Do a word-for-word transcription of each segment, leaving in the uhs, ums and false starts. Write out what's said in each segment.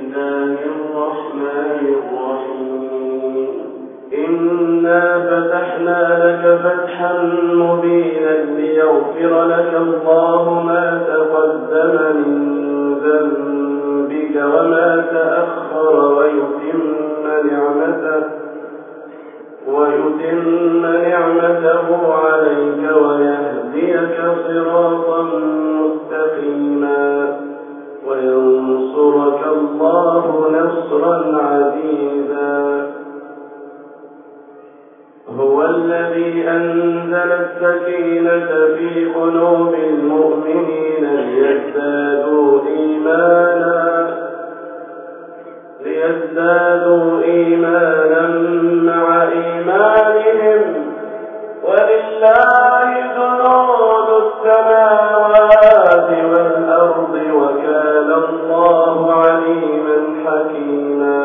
الله الرحمن الرحيم إنا فتحنا لك فتحا مبينا ليغفر لك الله ما تقدم من ذنبك وما تأخر ويتم نعمته ويتم نعمته عليك ويهديك صراطا مستقيما وينصرك الله نصرا عزيزا هو الذي أنزل السكينة في قلوب المؤمنين ليزدادوا إيمانا ليزدادوا إيمانا مع إيمانهم ولله جنود السماوات والأرض وكان الله عليما حكيما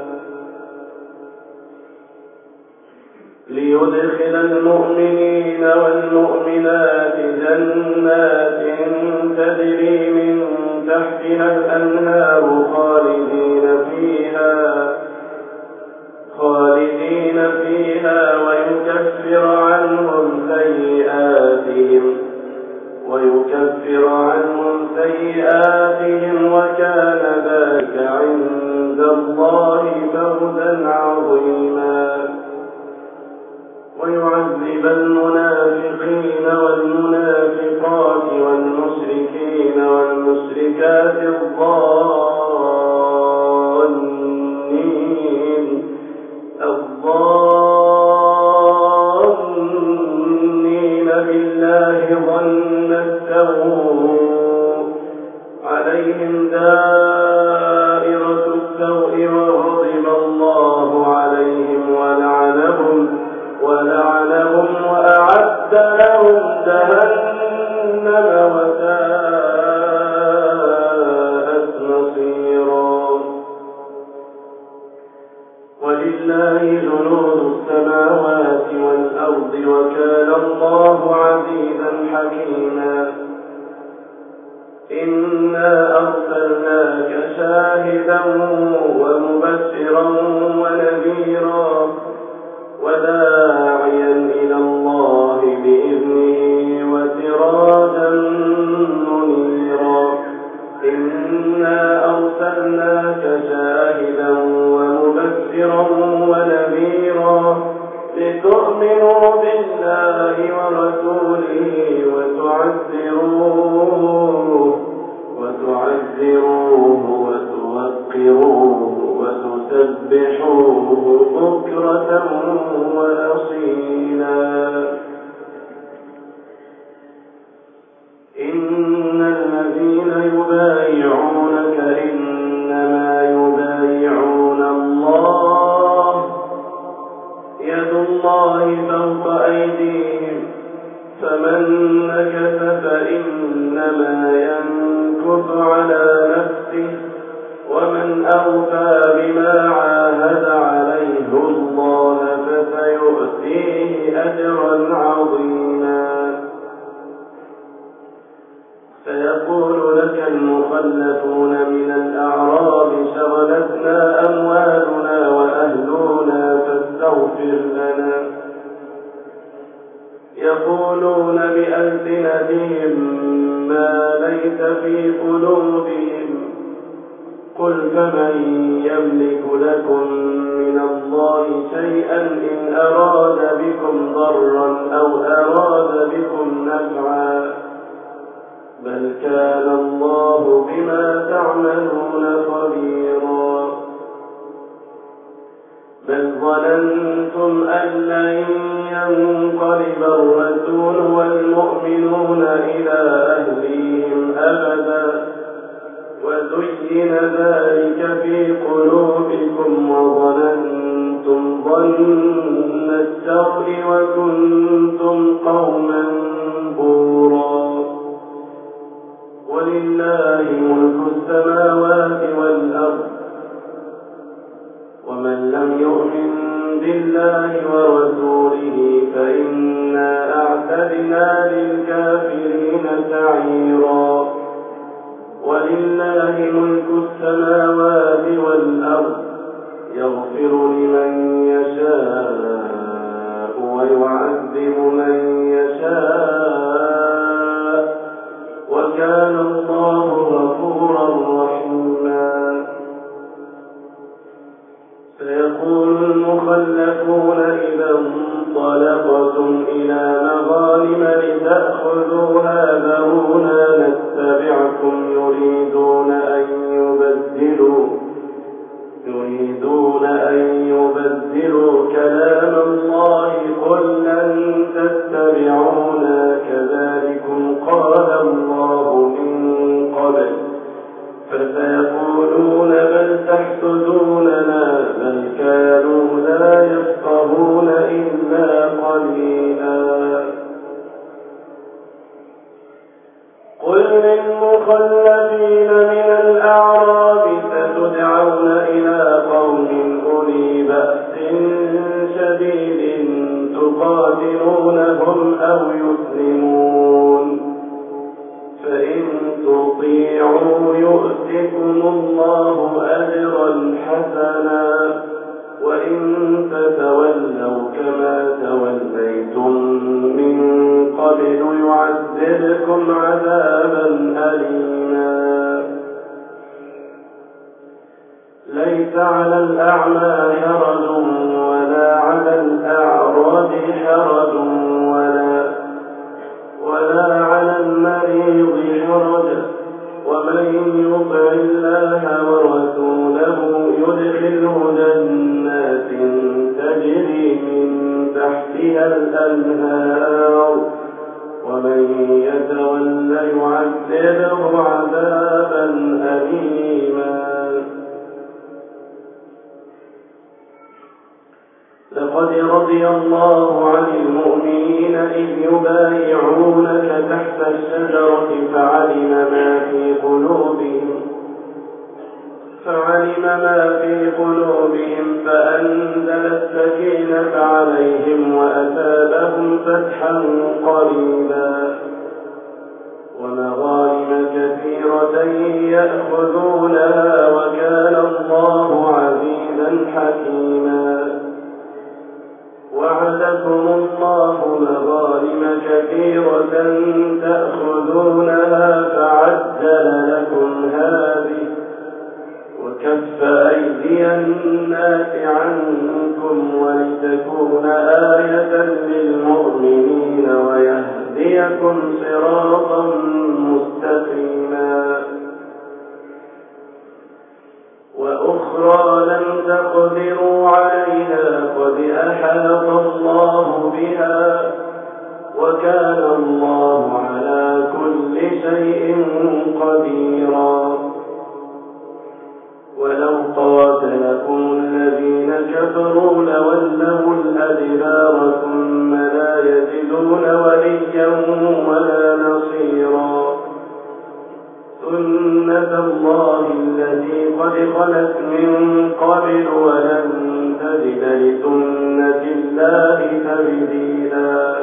ليدخل المؤمنين والمؤمنات جنات تجري من تحتها الأنهار خالدين فيها خالدين فيها ويكفر عنهم سيئاتهم ويكفر عنهم سيئاتهم وكان ذلك عند الله فوزا عظيما ويعذب المنافقين والمنافقات والمشركين والمشركات الظانين الظانين بالله ظن السوء عليهم دائرة السوء وغضب الله عليهم ولعنهم ولعنهم وأعد لهم جهنم وساءت مصيرا ولله جنود السماوات والأرض وكان الله عزيزا حكيما إنا أرسلناك شاهدا ومبشرا ونذيرا وداعيا إلى الله بإذنه وسراجا منيرا إنا أرسلناك شاهدا ومبشرا ونذيرا لتؤمنوا بالله ورسوله وتعزروه وتعزروه وتوقروه وتسبحوه بكرة وأصيلا إن الذين يبايعونك إنما يبايعون الله يد الله فوق أيديهم فمن نكث فإنما ينكث على نفسه ومن أوفى بما عاهد عليه الله فسيؤتيه أجرا عظيما سيقول لك المخلفون من الأعراب شغلتنا أموالنا وأهلنا فاستغفر لنا يقولون بألسنتهم ما ليس في قلوبهم قل فمن يملك لكم من الله شيئا إن أراد بكم ضرا أو أراد بكم نفعا بل كان الله بما تعملون خبيرا بل ظننتم أن لن ينقلب الرسول والمؤمنون إلى أهليهم أبدا وزين ذلك في قلوبكم وظننتم ظن السوء وكنتم قوما بورا ولله ملك السماوات والأرض ومن لم يؤمن بالله ورسوله فإنا أعتدنا للكافرين سعيرا ولله ملك السماوات ترجعون إلى قوم أولي بأس شديد تقاتلونهم أو يسلمون فإن تطيعوا يؤتكم الله أجرا حسنا وإن تتولوا كما توليتم من قبل يعذبكم عذابا أليما ليس على الأعمى حرج ولا على الأعرج حرج ولا, ولا على المريض حرج ومن يطع الله ورسوله يدخله جنات تجري من تحتها الأنهار ومن يتول يعذبه عذابا أليما لقد رضي الله عن المؤمنين إذ يبايعونك تحت الشجرة فعلم ما في قلوبهم فعلم ما في قلوبهم فأنزل السكينة عليهم وأثابهم فتحا قريبا ومغانم كثيرة يأخذونها وكان الله عزيزا حكيما وعدكم الله مغانم كثيرة تأخذونها فعجل لكم هذه وكف أيدي الناس عنكم ولتكون آية للمؤمنين ويهديكم صراطا مستقيما وأخرى لم تقدروا عليها قد أحاط الله بها وكان الله على كل شيء قديرا ولو قاتلكم الذين كفروا لولوا الأدبار ثم لا يجدون وليا ولا نصيرا سنة الله التي قد خلت من قبل ولن تجد لسنة الله تبديلا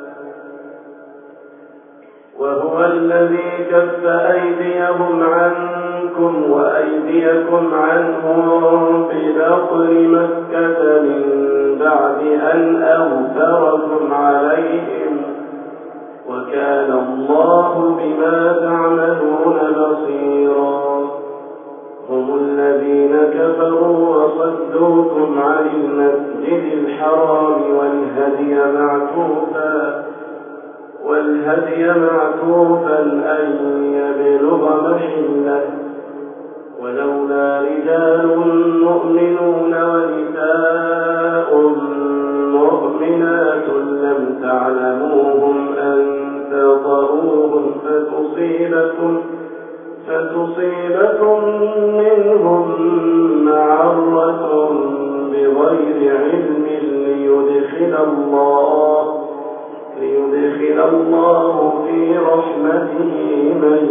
وهو الذي كف أيديهم عنكم وأيديكم عنهم ببطن مكة من بعد أن أغفركم عليهم وكان الله بما تعملون بصيرا هم الذين كفروا وصدوكم عن المسجد الحرام والهدي معكوفا والهدي معكوفا أن يبلغ محله ولولا رجال مؤمنون ونساء مؤمنات لم تعلموهم أن تطروهم فتصيبكم فتصيبكم منهم معرة بغير علم ليدخل الله ليدخل الله في رحمته من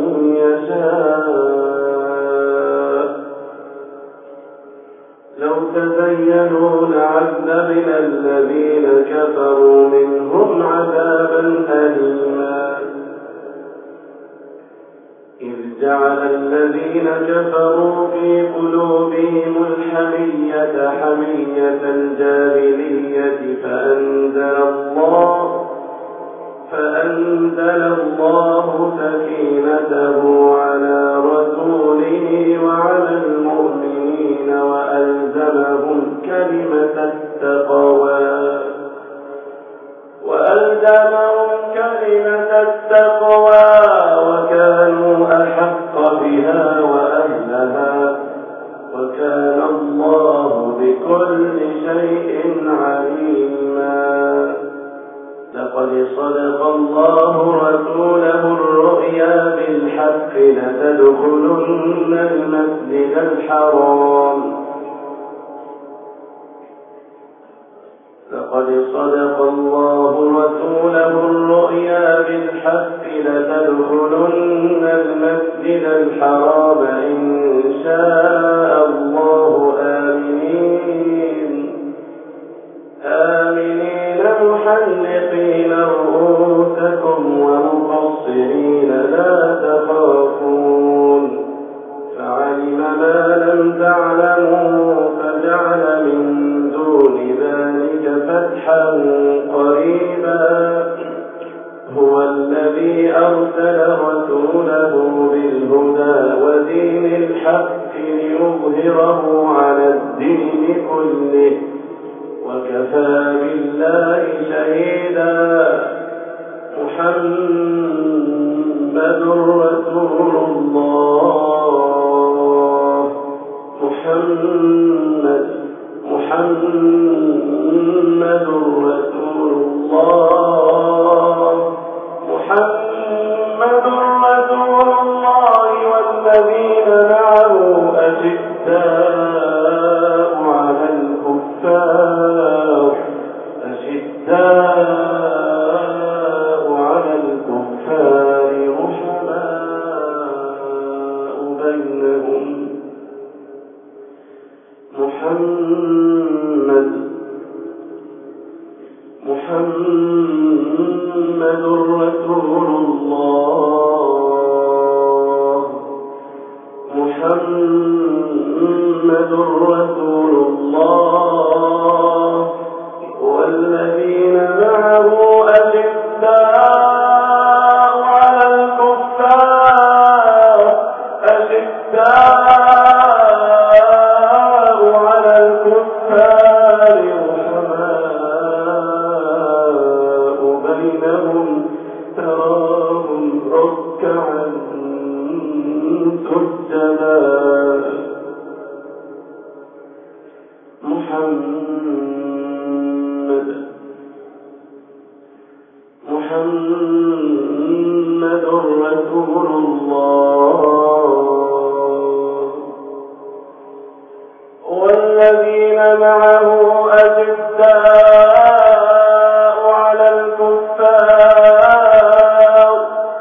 يشاء لو تزينوا لعذبنا الذين كفروا منهم عذابا أليما إذ جعل الذين كفروا في قلوبهم الحمية حمية الجاهلية فأنزل الله فأنزل الله سكينته على رسوله وعلى المؤمنين وألزمهم كلمة التقوى وألزمهم كلمة التقوى وكانوا أحق بها وأهلها وكان الله بكل شيء عليما لقد صدق الله رسوله الرؤيا بالحق لتدخلن المسجد الحرام لقد صدق الله رسوله الرؤيا بالحق لتدخلن المسجد الحرام إن شاء علم ما لم تعلموا فجعل من دون ذلك فتحا قريبا هو الذي أرسل رسوله بالهدى ودين الحق ليظهره على الدين كله وكفى بالله شهيدا محمد رسول الله محمد محمد رسول الله محمد رسول الله والذين معه أشداء على الكفار أشداء على الكفار رحماء بينهم محمد محمد رسول الله محمد رسول الله والذين معه أشداء على الكفار أشداء على الكفار رحماء بينهم تراهم ركعا سجدا محمد محمد رسول الله والذين معه أشداء على الكفار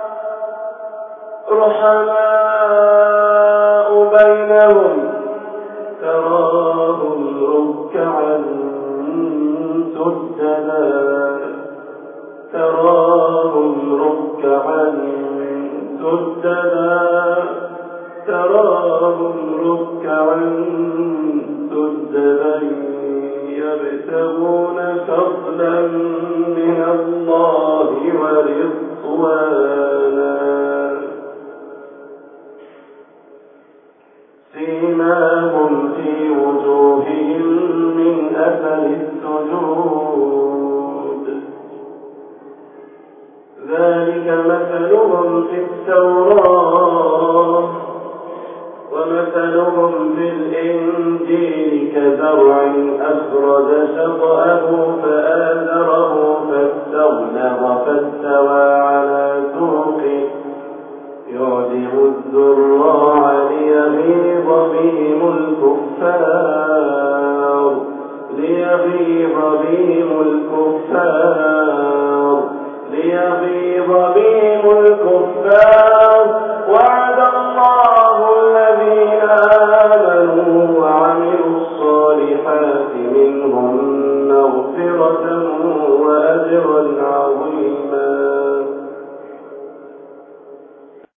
رحماء بينهم تراهم ركعا سجدا تراهم ركعا سجدا تراهم ركعا سجدا يبتغون فضلا من الله ورضوانا سيماهم في وجوههم من أثر السجود ذلك مثلهم في التوراة ومثلهم في الإنجيل كزرع أخرج شطأه فآزره فاستغلظ فاستوى على سوقه يعجب الزراع ليغيظ بهم الكفار ليغيظ بهم الكفار ليغيظ بهم الكفار